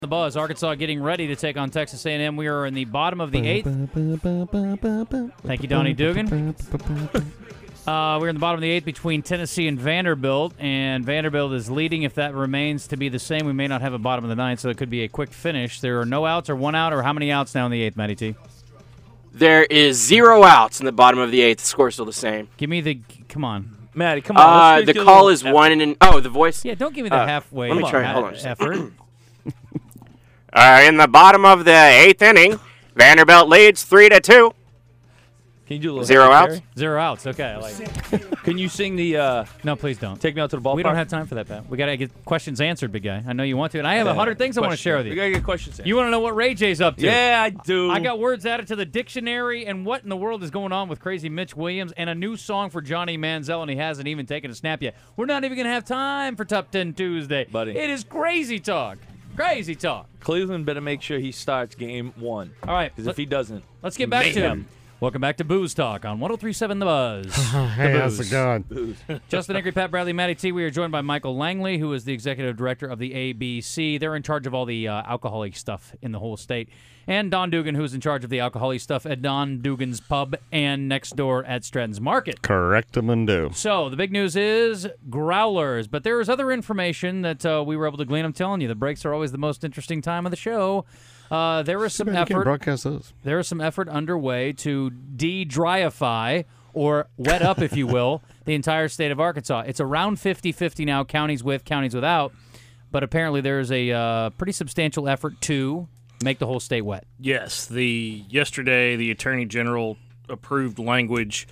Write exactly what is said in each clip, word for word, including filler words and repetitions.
The Buzz, Arkansas getting ready to take on Texas A and M. We are in the bottom of the eighth. Thank you, Donnie Dugan. Uh, we're in the bottom of the eighth between Tennessee and Vanderbilt, and Vanderbilt is leading. If that remains to be the same, we may not have a bottom of the ninth, so it could be a quick finish. There are no outs or one out, or how many outs now in the eighth, Matty T? There is zero outs in the bottom of the eighth. The score's still the same. Give me the – come on. Matty, come on. Uh, Let's the do call is effort. one and – oh, the voice? Yeah, don't give me the uh, halfway let me try. ha- Hold on a second. effort. Uh, in the bottom of the eighth inning, Vanderbilt leads three to two. Can you do a little Zero Harry outs? Carey? Zero outs. Okay. I like it. Can you sing the uh, No, please don't. Take Me Out to the Ballpark? We don't have time for that, Pat. We got to get questions answered, big guy. I know you want to, and I have a Yeah, hundred things I want to question. share with We you. got to get questions in. You want to know what Ray J's up to? Yeah, I do. I got words added to the dictionary, and what in the world is going on with crazy Mitch Williams, and a new song for Johnny Manziel, and he hasn't even taken a snap yet. We're not even going to have time for Top ten Tuesday. Buddy. It is crazy talk. Crazy talk. Cleveland better make sure he starts game one. All right. Because Let, if he doesn't, let's get back to mayhem. him. Welcome back to Booze Talk on one oh three point seven The Buzz. Hey, The how's Booze. it going? Justin Acri, Pat Bradley, Matty T. We are joined by Michael Langley, who is the executive director of the A B C. They're in charge of all the uh, alcoholic stuff in the whole state. And Don Dugan, who's in charge of the alcoholic stuff at Don Dugan's Pub and next door at Stratton's Market. Correctamundo. So the big news is growlers, but there is other information that uh, we were able to glean. I'm telling you, the breaks are always the most interesting time of the show. Uh, there is some Man, you can't effort. broadcast those. There is some effort underway to de-dryify, or wet up, if you will, the entire state of Arkansas. It's around fifty-fifty now, counties with, counties without, but apparently there's a uh, pretty substantial effort to make the whole state wet. Yes, the yesterday the Attorney General approved language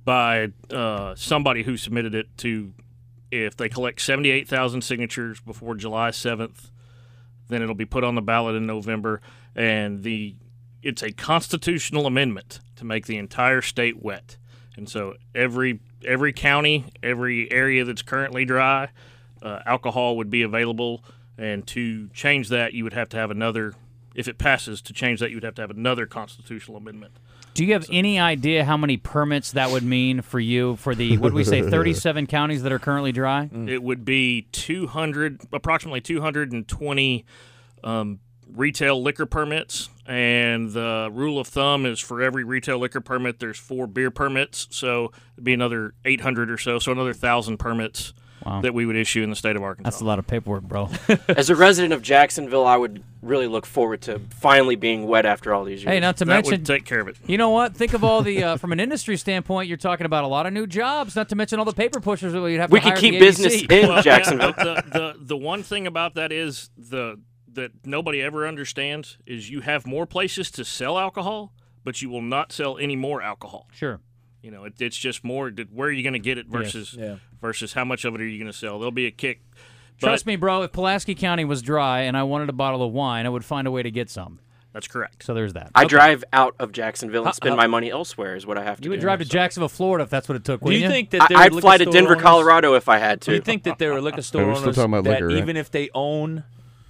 by uh, somebody who submitted it to, if they collect seventy-eight thousand signatures before July seventh, then it'll be put on the ballot in November, and the it's a constitutional amendment to make the entire state wet. And so every every county, every area that's currently dry, uh, alcohol would be available, and to change that, you would have to have another, if it passes, to change that, you would have to have another constitutional amendment. Do you have so. any idea how many permits that would mean for you for the, what did we say, thirty-seven counties that are currently dry? Mm. It would be two hundred, approximately two hundred twenty um, retail liquor permits, and the rule of thumb is for every retail liquor permit, there's four beer permits, so it'd be another eight hundred or so, so another one thousand permits wow. that we would issue in the state of Arkansas. That's a lot of paperwork, bro. As a resident of Jacksonville, I would really look forward to finally being wet after all these years. Hey, not to that mention, would take care of it. You know what? Think of all the, uh, from an industry standpoint, you're talking about a lot of new jobs, not to mention all the paper pushers that you'd have we to could hire keep the business A B C. in Well, Jacksonville. yeah, the, the, the one thing about that is the that nobody ever understands is you have more places to sell alcohol, but you will not sell any more alcohol. Sure. You know, it, it's just more that where are you going to get it versus Yes. Yeah. versus how much of it are you going to sell. There'll be a kick. Trust but me, bro, if Pulaski County was dry and I wanted a bottle of wine, I would find a way to get some. That's correct. So there's that. I Okay. drive out of Jacksonville and How- spend how- my money elsewhere is what I have to You do. would drive to Jacksonville, Florida if that's what it took, Do wouldn't you you? think that there I, are I'd liquor fly to store Denver, owners- Colorado if I had Do you to. think that there are liquor store We're still owners talking about that liquor, right? even if they own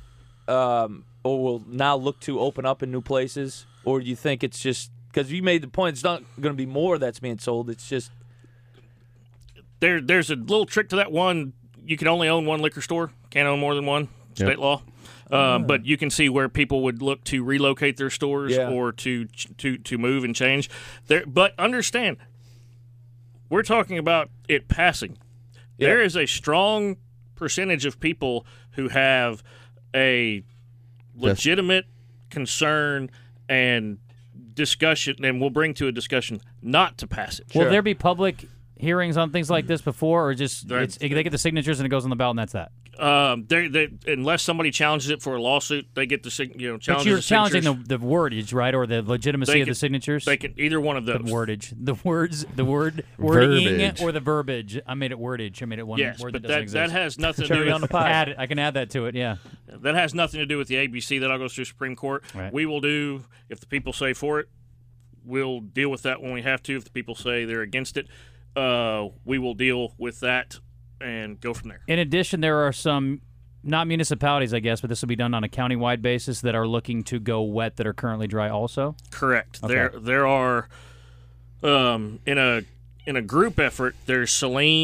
um, or will now look to open up in new places? Or do you think it's just – because you made the point it's not going to be more that's being sold. It's just There, there's a little trick to that. One, you can only own one liquor store. Can't own more than one. State Yep. law. Um, but you can see where people would look to relocate their stores Yeah. or to to to move and change. There, but understand, we're talking about it passing. Yeah. There is a strong percentage of people who have a legitimate concern and discussion, and we'll bring to a discussion not to pass it. Will Sure. there be public hearings on things like this before, or just There- it's, they get the signatures and it goes on the ballot and that's that? Um, they they unless somebody challenges it for a lawsuit, they get the sig- you know But challenges you're the challenging signatures. the, the wordage, right, or the legitimacy They of the can- signatures? They can either one of The those. wordage, the words, the word, wording, Verbiage. or the verbiage. I made it wordage. I made it one Yes, word but that that doesn't that exist. has nothing to Cherry do on with the pie. Add it. I can add that to it. Yeah. that has nothing to do with the A B C. That all goes through Supreme Court. Right. We will do if the people say for it. We'll deal with that when we have to. If the people say they're against it, uh, we will deal with that and go from there. In addition, there are some, not municipalities, I guess, but this will be done on a county-wide basis that are looking to go wet that are currently dry also? Correct. Okay. There there are um, in a in a group effort. There's Saline,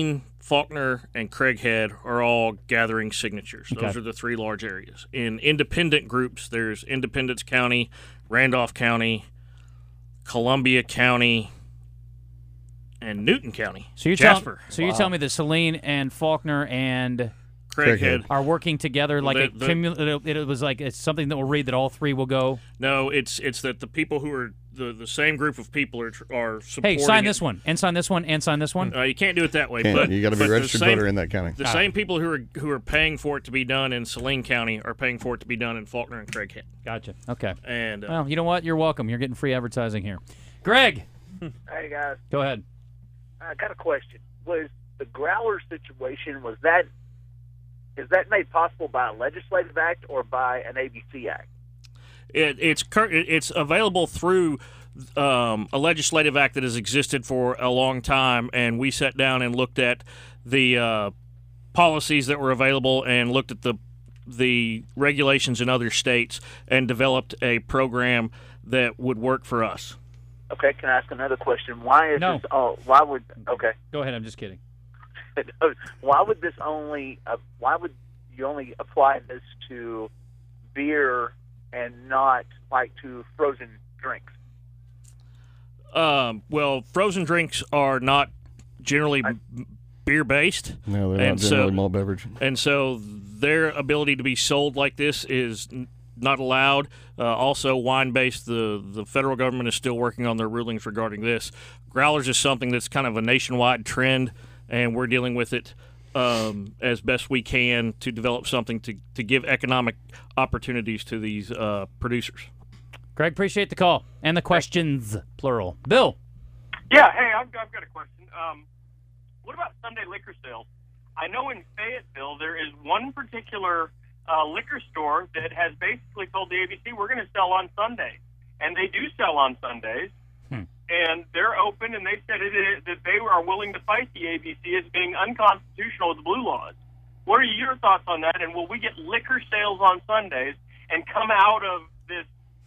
Faulkner, and Craighead are all gathering signatures. Those Okay. are the three large areas. In independent groups, there's Independence County, Randolph County, Columbia County, and Newton County. So you're telling Jasper, so you're telling me that Saline and Faulkner and Craighead. are working together like The- a the- cumul- it, it was like it's something that we'll read that all three will go. No, it's it's that the people who are the, the same group of people are tr- are Hey, supporting. sign it. this one and sign this one and sign this one. Uh, you can't do it that way. Can't. But You got to be but a the registered same- voter in that county. The same people who are who are paying for it to be done in Saline County are paying for it to be done in Faulkner and Craighead. Gotcha. Okay. And uh, Well, you know what? You're welcome. You're getting free advertising here. Greg, Hey guys, go ahead. I got a question. Was the growler situation, was that is that made possible by a legislative act or by an A B C act? it, it's cur- it- it's available through um, a legislative act that has existed for a long time, and we sat down and looked at the uh, policies that were available and looked at the the regulations in other states and developed a program that would work for us. Okay, can I ask another question? Why is No. this? Oh, why would? Okay, Go ahead. I'm just kidding. why would this only? Uh, why would you only apply this to beer and not like to frozen drinks? Um, well, frozen drinks are not generally beer based. No, they're And not generally so- malt beverage. And so their ability to be sold like this is n- not allowed. Uh, also, wine-based, the, the federal government is still working on their rulings regarding this. Growlers is something that's kind of a nationwide trend, and we're dealing with it um, as best we can to develop something to, to give economic opportunities to these uh, producers. Greg, appreciate the call and the questions, plural. Bill. Yeah, hey, I've, I've got a question. Um, what about Sunday liquor sales? I know in Fayetteville there is one particular uh, liquor store that has basically told the A B C, we're going to sell on Sundays. And they do sell on Sundays. Hmm. And they're open, and they said it is, that they are willing to fight the A B C as being unconstitutional with the blue laws. What are your thoughts on that? And will we get liquor sales on Sundays and come out of this,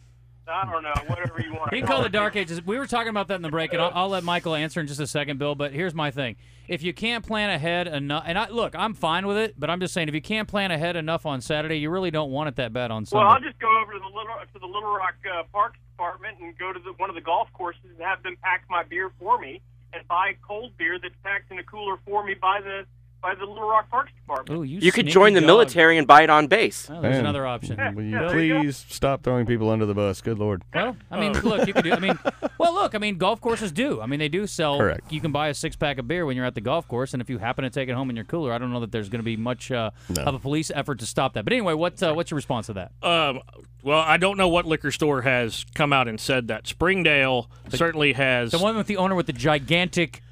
I don't know, whatever you want to You can call the Dark Ages. We were talking about that in the break, and I'll, I'll let Michael answer in just a second, Bill. But here's my thing: if you can't plan ahead enough, and I, look, I'm fine with it, but I'm just saying, if you can't plan ahead enough on Saturday, you really don't want it that bad on Sunday. Well, I'll just go over to the Little to the Little Rock uh, Parks Department and go to the, one of the golf courses and have them pack my beer for me and buy cold beer that's packed in a cooler for me by the by the Little Rock Parks Department. Ooh, you You could sneaky join the dog. military and buy it on base. Oh, there's Man. another option. Will you Yeah, there you go. please stop throwing people under the bus? Good Lord. Well, I mean, look, you could do. I mean, well, look, I mean, golf courses do. I mean, they do sell. Correct. You can buy a six pack of beer when you're at the golf course, and if you happen to take it home in your cooler, I don't know that there's going to be much uh, No. of a police effort to stop that. But anyway, what uh, what's your response to that? Um, well, I don't know what liquor store has come out and said that. Springdale certainly has. The one with the owner with the gigantic.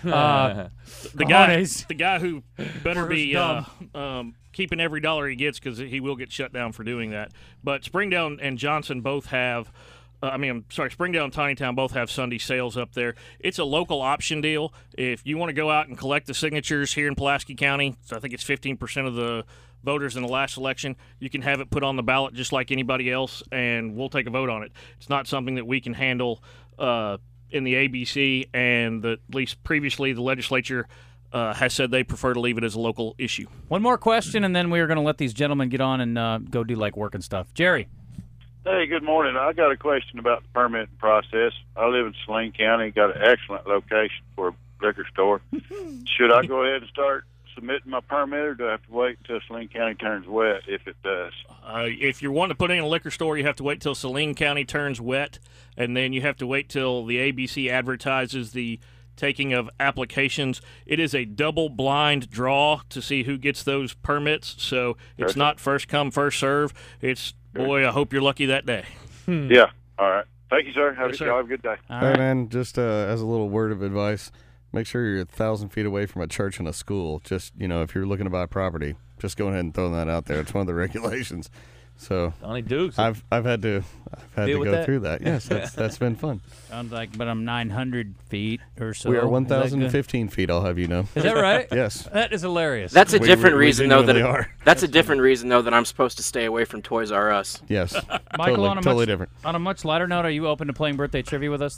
Uh, the guy, cojones. the guy who better First be uh, dumb. um, keeping every dollar he gets because he will get shut down for doing that. But Springdale and Johnson both have. Uh, I mean, I'm sorry, Springdale and Tinytown both have Sunday sales up there. It's a local option deal. If you want to go out and collect the signatures here in Pulaski County, so I think it's fifteen percent of the voters in the last election, you can have it put on the ballot just like anybody else, and we'll take a vote on it. It's not something that we can handle uh, in the A B C, and the, at least previously the legislature uh, has said they prefer to leave it as a local issue. One more question, and then we are going to let these gentlemen get on and uh, go do like work and stuff. Jerry. Hey, good morning. I got a question about the permitting process. I live in Saline County, got an excellent location for a liquor store. Should I go ahead and start submitting my permit, or do I have to wait until Saline County turns wet if it does? Uh, if you want to put in a liquor store, you have to wait till Saline County turns wet, and then you have to wait till the A B C advertises the taking of applications. It is a double blind draw to see who gets those permits, so it's Gotcha. not first come, first serve. It's, boy, I hope you're lucky that day. Yeah. All right. Thank you, sir. Have, Yes, a, sir. y'all have a good day. All Hey, right. man, just uh, as a little word of advice, make sure you're a thousand feet away from a church and a school. Just, you know, if you're looking to buy property, just go ahead and throw that out there. It's one of the regulations. So Donnie Dukes. I've I've had to I've had Deal to with go that? through that. Yes, that's that's been fun. Sounds like, but I'm nine hundred feet or so. We are Is that one thousand good? fifteen feet. I'll have you know. Is that right? Yes. That is hilarious. That's a We- different we- we reason, though. That genuinely are. that's a different reason, though, that I'm supposed to stay away from Toys R Us. Yes. Michael, totally, on a totally much, different. On a much lighter note, are you open to playing birthday trivia with us today?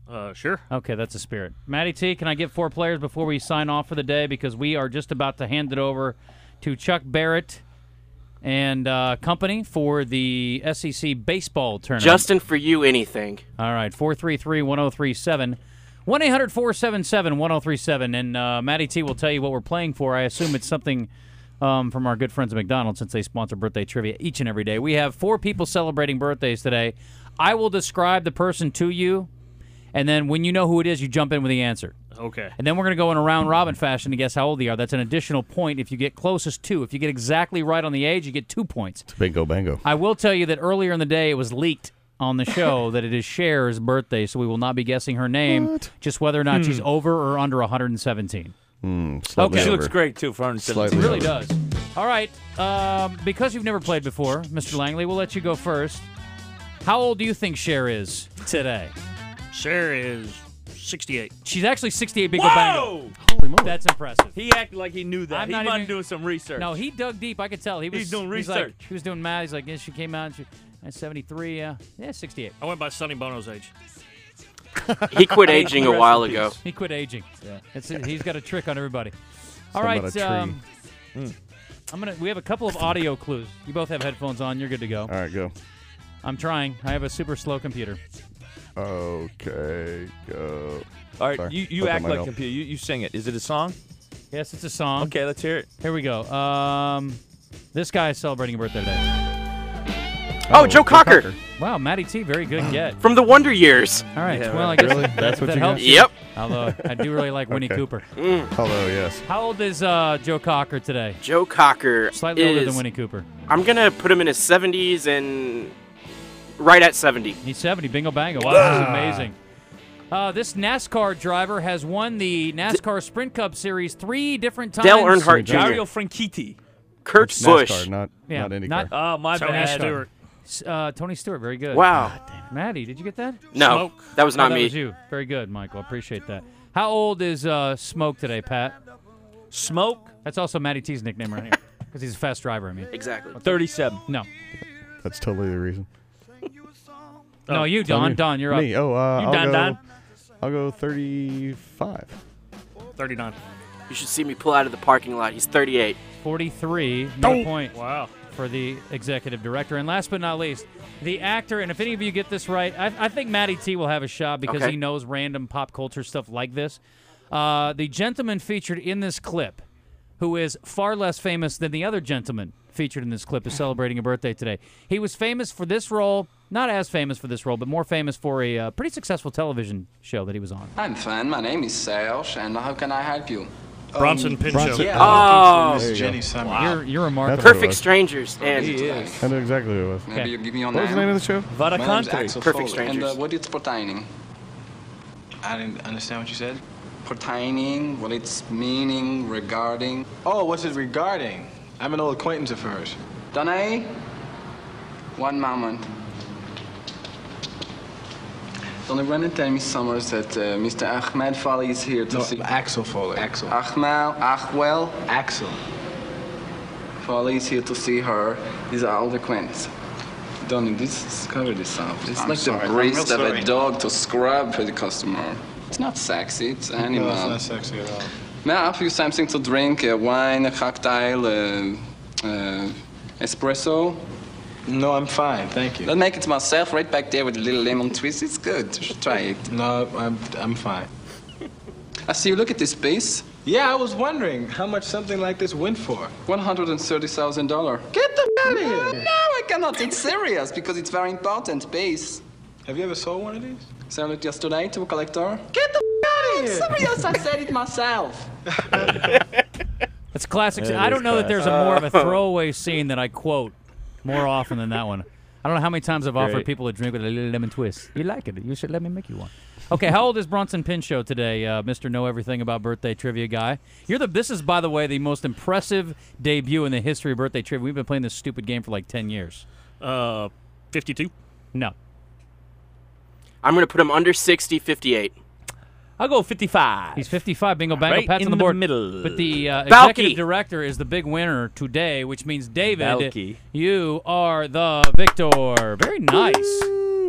Uh, sure. Okay, that's a spirit. Matty T, can I get four players before we sign off for the day? Because we are just about to hand it over to Chuck Barrett and uh, company for the S E C baseball tournament. Justin, for you, anything. All right, four three three, one oh three seven. one eight hundred, four seven seven, one oh three seven. And uh, Matty T will tell you what we're playing for. I assume it's something um, from our good friends at McDonald's since they sponsor birthday trivia each and every day. We have four people celebrating birthdays today. I will describe the person to you, and then when you know who it is, you jump in with the answer. Okay. And then we're going to go in a round-robin fashion to guess how old they are. That's an additional point if you get closest to. If you get exactly right on the age, you get two points. It's bingo bango. I will tell you that earlier in the day it was leaked on the show that it is Cher's birthday, so we will not be guessing her name, What? just whether or not Hmm. she's over or under one hundred seventeen. Mm, slightly Okay. She over. looks great, too, for one Slightly It seventeen. really over. does. All right, um, because you've never played before, Mister Langley, we'll let you go first. How old do you think Cher is today? Cher is sixty-eight. She's actually sixty-eight, bingo bango. Whoa! Holy moly. That's impressive. He acted like he knew that. I'm he not might even- be doing some research. No, he dug deep. I could tell. He was He's doing like- research. he was doing math. He's like, yeah, she came out and she, at seventy-three, yeah, yeah, sixty-eight. I went by Sonny Bono's age. He quit aging a Rest while in ago. peace. He quit aging. Yeah. It's, he's got a trick on everybody. All Something right, about a tree. um, Hmm. I'm gonna. We have a couple of audio clues. You both have headphones on. You're good to go. All right, go. I'm trying. I have a super slow computer. Okay, go. All right, Sorry. you, you Look at act my like note. computer. You, you sing it. Is it a song? Yes, it's a song. Okay, let's hear it. Here we go. Um, this guy is celebrating a birthday today. Oh, Joe Cocker. Wow, Matty T, very good get. From the Wonder Years. All right. Yeah, well, I right. guess Really? that, That's what that you helps. got? Yep. Although I do really like Winnie Okay. Cooper. Hello, yes. How old is uh, Joe Cocker today? Joe Cocker Slightly is, older than Winnie Cooper. I'm going to put him in his seventies and right at seventy. He's seventy. Bingo bango. Wow, this is amazing. Uh, this NASCAR driver has won the NASCAR Sprint Cup Series three different times. Dale Earnhardt Junior Dario Franchitti. Kurt It's Busch. NASCAR, not, Yeah, not IndyCar. not- Oh, my Tony bad. Stewart. Uh, Tony Stewart, very good. Wow. Maddie, did you get that? No, Smoke. that was Oh, not that me. was you. Very good, Michael. I appreciate that. How old is uh, Smoke today, Pat? Smoke, That's also Matty T's nickname right here. Because he's a fast driver, I mean. Exactly. thirty-seven. No. That's totally the reason. No, Oh, you, Tell Don. me. Don, you're up. Me. Oh, uh, You I'll done, go, Don? I'll go thirty-five. thirty-nine. You should see me pull out of the parking lot. He's thirty-eight. forty-three. No point Wow. for the executive director. And last but not least, the actor. And if any of you get this right, I, I think Matty T will have a shot because Okay. he knows random pop culture stuff like this. Uh, the gentleman featured in this clip, who is far less famous than the other gentleman featured in this clip, is celebrating a birthday today. He was famous for this role, not as famous for this role, but more famous for a uh, pretty successful television show that he was on. I'm fine. My name is Serge, and how can I help you? Bronson Pinchot. Bronson- Yeah, Oh, There you Jenny go. Summer. You're, you're remarkable. That's what it Perfect was. Strangers. And He is. I know exactly who it was. Maybe Okay. you give me your What was the name of the show? Vada My name's Country. Axel Perfect Foley. Strangers. And uh, what is pertaining? I didn't understand what you said. Pertaining, what it's meaning, regarding. Oh, what's it regarding? I'm an old acquaintance of hers. Danae, one moment. Don't you run and tell me, Summers, that uh, Mister Ahmed Foley is here to No, see... Axel Foley. Axel. Ahmed, Ahwell Axel. Foley is here to see her. He's an old acquaintance. Donnie, this is cover this up. It's I'm like sorry, the I'm breast real of sorry. a dog to scrub for the customer. It's not sexy, it's an animal. No, it's not sexy at all. May I offer you something to drink? A wine, a cocktail, uh, uh, espresso? No, I'm fine, thank you. I'll make it myself right back there with a little lemon twist. It's good. You should try it. No, I'm I'm fine. I see you look at this piece. Yeah, I was wondering how much something like this went for. one hundred thirty thousand dollars. Get the f- out of here! No, I cannot. It's serious because it's very important piece. Have you ever sold one of these? Sold it yesterday to a collector. Get the f- out of here! Serious, I said it myself. It's classic. It I is don't know that there's a more of a throwaway scene that I quote more often than that one. I don't know how many times I've offered Great. people a drink with a little lemon twist. You like it? You should let me make you one. Okay, how old is Bronson Pinchot today, uh, Mister Know Everything About Birthday Trivia guy? You're the. This is, by the way, the most impressive debut in the history of birthday trivia. We've been playing this stupid game for like ten years. Uh, fifty-two. No. I'm going to put him under sixty, fifty-eight. I'll go fifty-five. He's fifty-five. Bingo, bango. Right Pat's in on the the board. middle. But the uh, Balky. executive director is the big winner today, which means David, Balky. you are the victor. Very nice.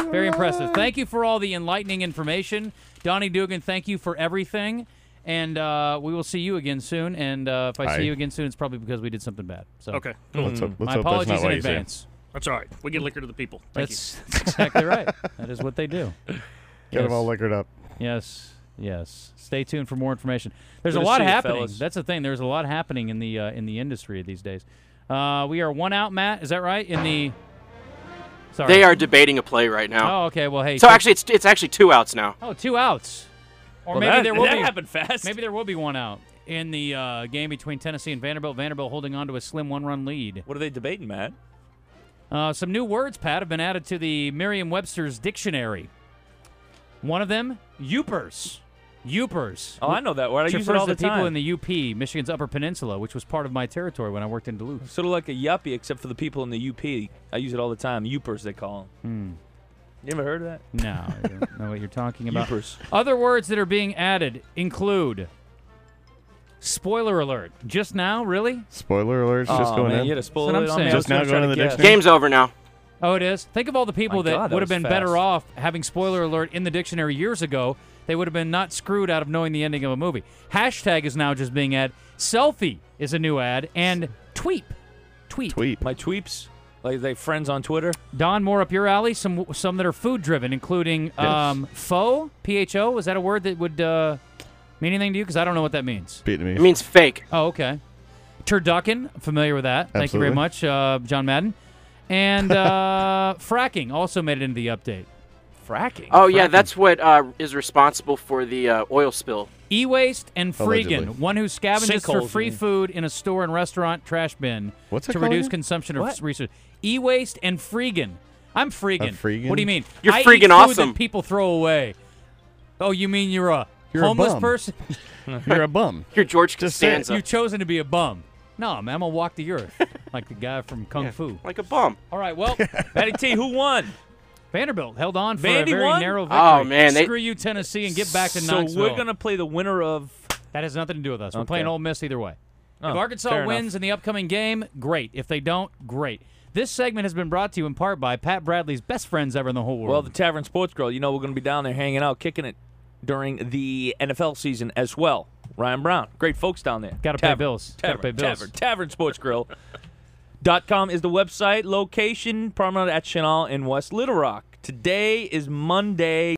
Very impressive. Thank you for all the enlightening information. Donnie Dugan, thank you for everything. And uh, we will see you again soon. And uh, if I Aye. see you again soon, it's probably because we did something bad. So Okay. Let's hope, let's my hope that's apologies not in what you say. advance. That's all right. We get liquor to the people. Thank That's, that's exactly right. That is what they do. Get Yes. them all liquored up. Yes, yes. Stay tuned for more information. There's Good a to lot see you, happening. fellas. That's the thing. There's a lot happening in the uh, in the industry these days. Uh, we are one out, Matt. Is that right? In the sorry, They are debating a play right now. Oh, okay. Well, hey. So take- actually, it's it's actually two outs now. oh, two outs. Or Well, maybe that, there will that be. happened fast. Maybe there will be one out in the uh, game between Tennessee and Vanderbilt. Vanderbilt holding on to a slim one-run lead. What are they debating, Matt? Uh, some new words, Pat, have been added to the Merriam-Webster's dictionary. One of them, youpers. Youpers. Oh, I know that word. I Which use it refers all to the people time. in the U P, Michigan's Upper Peninsula, which was part of my territory when I worked in Duluth. Sort of like a yuppie, except for the people in the U P. I use it all the time. Youpers, they call them. You ever heard of that? No, I don't know what you're talking about. Youpers. Other words that are being added include spoiler alert. Just now, really? Spoiler alerts Oh, just going man, in. you had a That's spoiler what I'm it on me. saying. I was Just now gonna try going to to the guess. dictionary? Game's over now. Oh, it is? Think of all the people My that God, that would have was been fast. better off having spoiler alert in the dictionary years ago. They would have been not screwed out of knowing the ending of a movie. Hashtag is now just being ad. Selfie is a new ad. And tweep. Tweet. Tweet. My tweeps, like they friends on Twitter. Don, more up your alley. Some some that are food driven, including um, pho, P H O. Is that a word that would uh, mean anything to you? Because I don't know what that means. Vietnamese. It means fake. Oh, okay. Turducken, familiar with that. Thank you very Absolutely. much, uh, John Madden. And uh, fracking also made it into the update. Fracking. Oh yeah, Fracking. that's what uh, is responsible for the uh, oil spill. E-waste and Allegedly. freegan, one who scavenges for Sinkholes, free you mean. food in a store and restaurant trash bin What's that to called reduce again? consumption What? of resources. E-waste and freegan. I'm freegan. A freegan? What do you mean? You're I eat freaking food awesome. that people throw away. Oh, you mean you're a You're a homeless bum. person? You're a bum. You're George Just say it. Costanza. You've chosen to be a bum. No, man, I'm gonna walk the earth like the guy from Kung Fu. Like a bum. All right, well, Matty T, who won? Vanderbilt held on for Vandy a very won? narrow victory. Oh, man, they- Screw you, Tennessee, and get back to so Knoxville. we're gonna play the winner of. That has nothing to do with us. We're Okay. playing Ole Miss either way. Oh, if Arkansas fair wins enough. in the upcoming game, great. If they don't, great. This segment has been brought to you in part by Pat Bradley's best friends ever in the whole world. Well, the Tavern Sports Grill. You know we're gonna be down there hanging out, kicking it during the N F L season as well. Ryan Brown, great folks down there. Gotta pay Tavern, bills. Gotta Tavern, pay bills. Tavern, Tavern Sports Grill. Dot com is the website. Location, Promenade at Chenal in West Little Rock. Today is Monday.